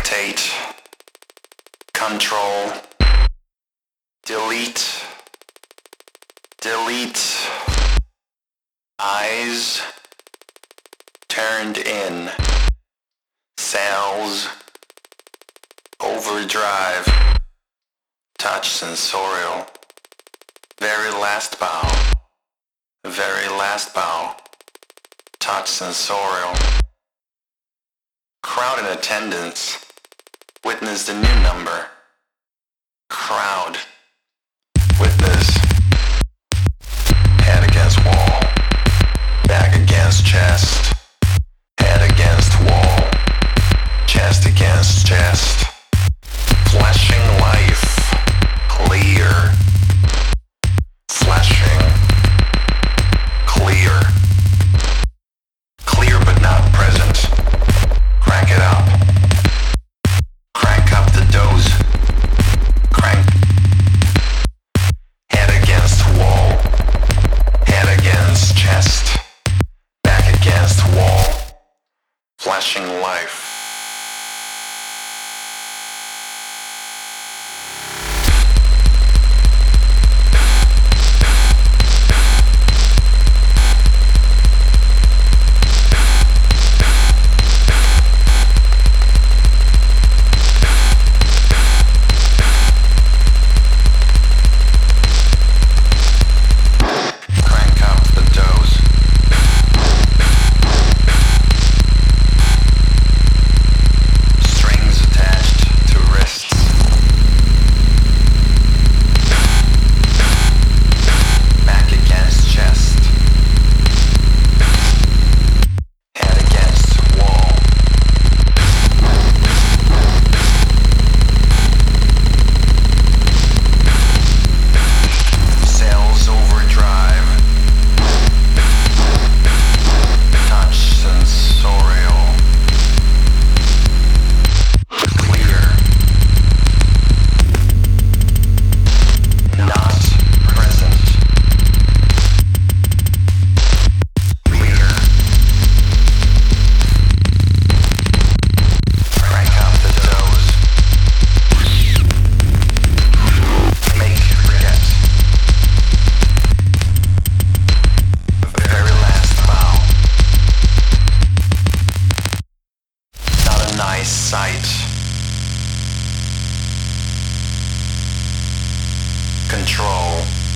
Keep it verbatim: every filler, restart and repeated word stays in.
rotate, control, delete, delete, eyes turned in, cells, overdrive, touch sensorial, very last bow, very last bow, touch sensorial, crowd in attendance, witness the new number, crowd, witness, head against wall, back against chest, head against wall, chest against chest, flashing life, clear, flashing, clear, clear but not present, crank it up, crank up the dose, crank, head against wall, head against chest, back against wall, flashing life. Sight, control.